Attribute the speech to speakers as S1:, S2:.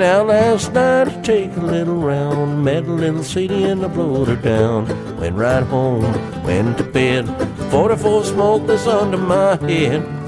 S1: Went out last night to take a little round, met a little city and I blowed her down. Went right home, went to bed, 44 smoke that's under my head.